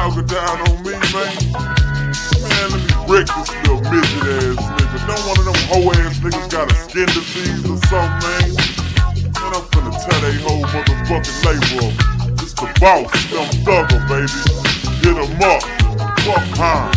talking down on me, man. Man, let me wreck this little midget ass nigga. Don't one of them hoe ass niggas got a skin disease or something, man. Man, I'm finna tear they whole motherfucking label up. It's the boss, Slim Thugger, baby. Hit him up. Fuck, huh?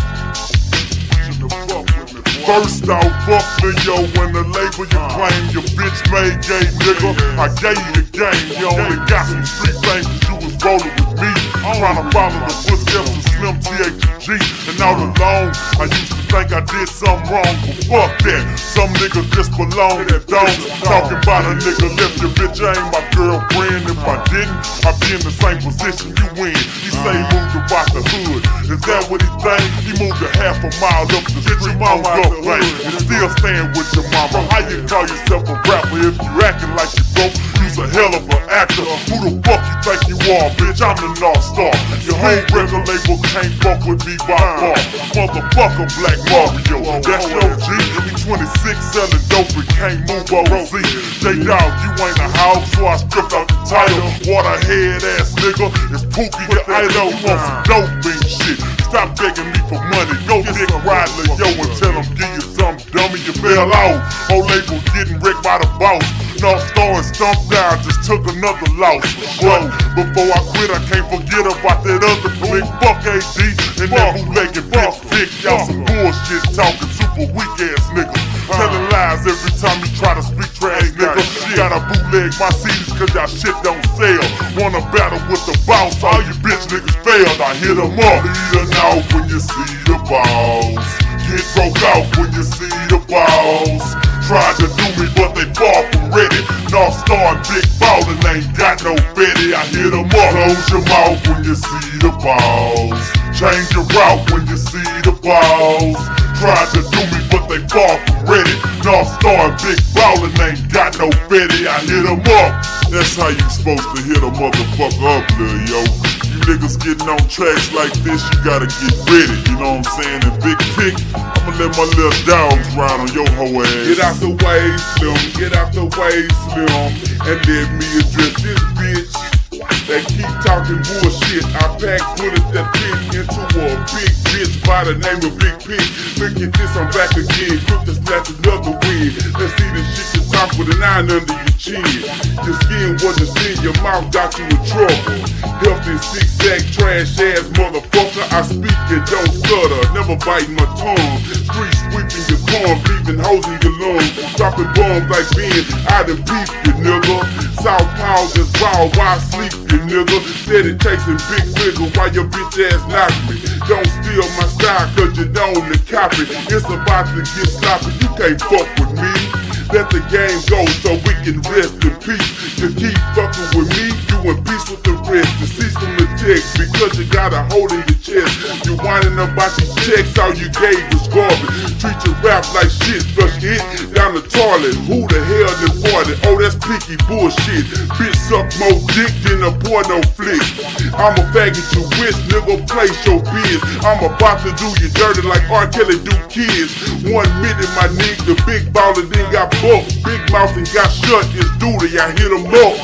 First off, fuck Leo when the label you claim your bitch made gay nigga. I gave you the game, you only got some street fame cause you was rolling with me. Tryna follow the footsteps of Slim THG. And all along, I used to think I did something wrong, but fuck that. Some niggas just belong that don't. Talking about a nigga left your bitch, I ain't my girlfriend. If I didn't, I'd be in the same position you in. He say he moved about the hood. Is that what he think? He moved a half a mile up the street, moved up right, and still staying with your mama. How you call yourself a rapper if you acting like you broke? You's a hell of an actor. Who the fuck you think you are, bitch? I'm the North Star. Your whole record label can't fuck with me by far. Motherfucker Black Mario, that's your G. He 26 selling dope and can't move OZ. J-Dog, you ain't a house, so I stripped out the title. Waterhead ass nigga, it's Pookie your idol. You want some dope fiend shit? Stop begging me for money. Go dick ride Lil Yo and tell him give you some dummy. You fell off. Whole label getting wrecked by the boss. North Star and Stumped Down just took another loss. But before I quit, I can't forget about that other clique. Fuck AD and that bootlegging bitch Vic. Y'all some bullshit talking super weak ass nigga. Telling lies every time you try to speak trash, nigga. Gotta bootleg my CDs cause y'all shit don't sell. Wanna battle with the boss, all you bitch niggas failed. I hit them up. Leading off when you see the boss. Get broke off when you see the boss. Tried to do me but they far from ready. North Star and Big Ballin' ain't got no Betty. I hit them up. Close your mouth when you see the boss. Change your route when you see the boss. Tried to do me but they far from ready. North Star and Big Ballin' ain't got no Betty. I hit them up. That's how you supposed to hit a motherfucker up, Lil Yo. You niggas getting on tracks like this, you gotta get ready, you know what I'm saying? And Big Pick, I'ma let my little dogs ride on your hoe ass. Get out the way, Slim, get out the way, Slim, and let me address this bitch. They keep talking bullshit. I pack bullets that fit into a big bitch by the name of Big Pig. Look at this, I'm back again, quick to snatch another win. Let's see this shit you top with a 9 under your chin. Your skin wasn't seen, your mouth got you in trouble. Healthy zigzag trash ass motherfucker. I speak and don't stutter, never biting my tongue. Street sweeping your corn, leaving hoes in your lungs. Dropping bombs like Ben, I done peep you nigga. South Paul just raw, why sleep you nigga? Steady chasing big figure while your bitch ass knock me. Don't steal my style cause you known to copy. It's about to get sloppy, you can't fuck with me. Let the game go so we can rest in peace. You keep fucking with me, you in peace with the rest. To see some text because you got a hole in your chest. You whining about these checks, all you gave was garbage. Treat your rap like shit, flush your hit down the toilet. Who the hell deported? Oh, that's picky bullshit. Bitch suck more dick than a porno flick. I'm a faggot you wish, nigga, place your biz. I'm about to do you dirty like R. Kelly do kids. 1 minute, my nigga, Big Baller then got booked. Big mouth and got shut, it's duty, I hit him up.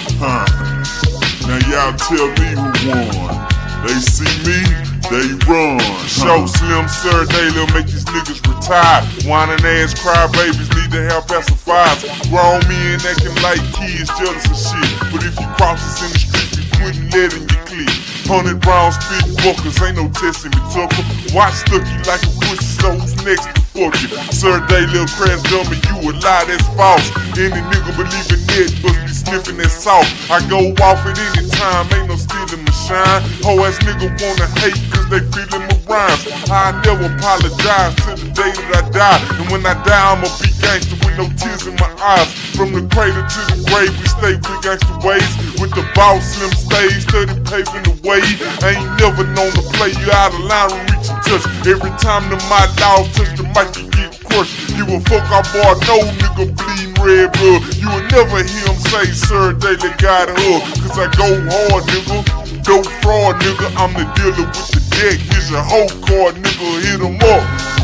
Now y'all tell me who won. They see me, they run. Show Slim Sir Daily make these niggas retire. Whining ass crybabies need to have pacifiers. Grown men acting like kids, jealous of shit. But if you cross us in the streets, we quitting letting you click. 100 round spit buckers, ain't no testing me, Tucker. Watch stuck you like a pussy, so who's next to fuck you? Sir Day, little crash dummy, you a lie, that's false. Any nigga believing that must be sniffing that sauce. I go off at any time, ain't no stealing my shine. Whole ass nigga wanna hate cause they feeling my rhymes. I never apologize till the day that I die. And when I die, I'ma be gangster with no tears in my eyes. From the cradle to the grave, we stay with gangster ways. With the boss, Slim stays, steady paving the way. I ain't never known to play you out of line when reach and touch. Every time the my dog touch the mic, you get crushed. You a fuck our boy, no nigga bleeding red blood. You will never hear him say, Sir Daily got a hug. Cause I go hard, nigga. Dope fraud, nigga. I'm the dealer with the deck. Here's your whole card, nigga. Hit him up.